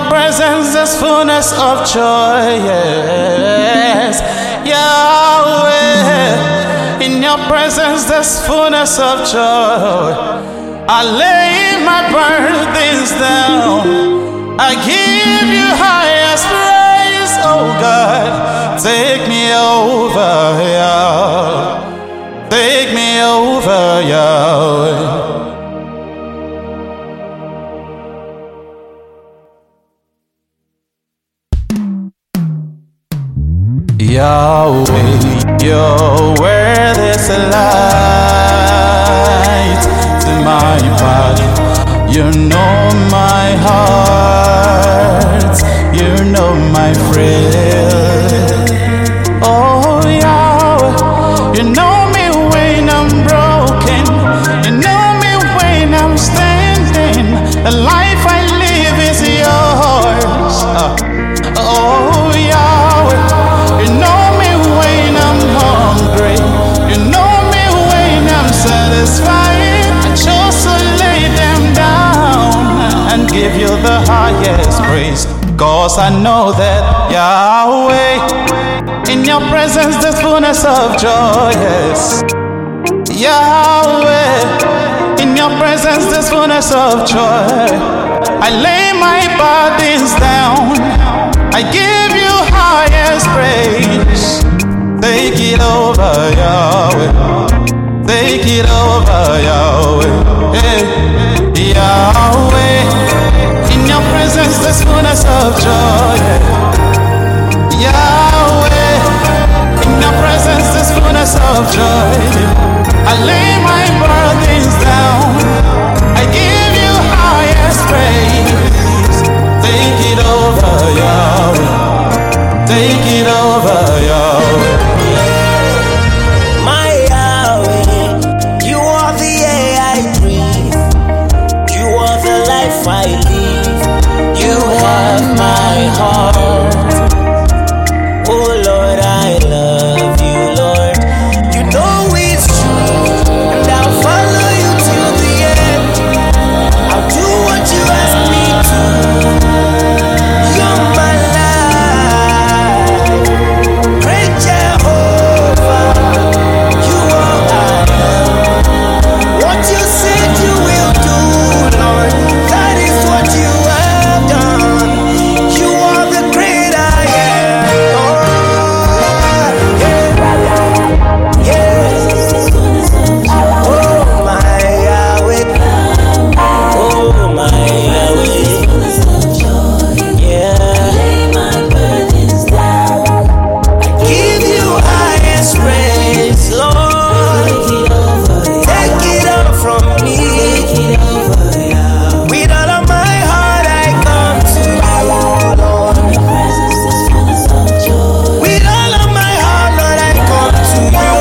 presence there's fullness of joy, yes, Yahweh. In your presence there's fullness of joy. I lay my burdens down, I give you highest praise, oh God. Take me over, Yahweh. Take me over, Yahweh. Yahweh, you're where there's a light to my body. You know my heart, you know my friend. Oh Yahweh, you know me when I'm broken, you know me when I'm standing. The life I live is yours. Oh Yahweh, you know me when I'm hungry, you know me when I'm satisfied. I chose to lay them down and give you the highest praise, 'cause I know that Yahweh, in your presence there's fullness of joy, yes. Yahweh, in your presence there's fullness of joy. I lay my burdens down, I give you highest praise. Take it over, Yahweh. Take it over, Yahweh. Hey, Yahweh, in your presence there's fullness of joy. Yahweh, in your presence there's fullness of joy. I lay my burdens down, I give you highest praise. Take it over, Yahweh. Take it over, Yahweh. My Yahweh, you are the air I breathe, you are the life I live, you have my heart. Oh Lord, I love you, Lord. You know it's true, and I'll follow you till the end. I'll do what you ask me to. You're my life, great Jehovah. You are I am. What you said you will do, Lord, that is what you have done. You are the great I am. Oh, yeah. Yes. Oh, my Yahweh. Oh, my Yahweh. Yeah. Give you highest praise, Lord. Take it up from me. With all of my heart I come to you, Lord. With all of my heart, Lord, I come to you.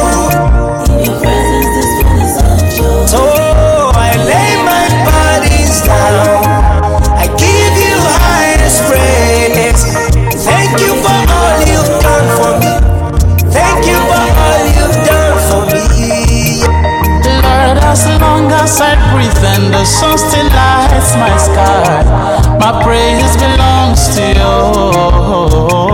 So I lay my bodies down, I give you highest praise. Thank you for all you've done for me. Thank you for all you've done for me. Lord, as long as I breathe and the sun still lights my sky, my praise belongs to you.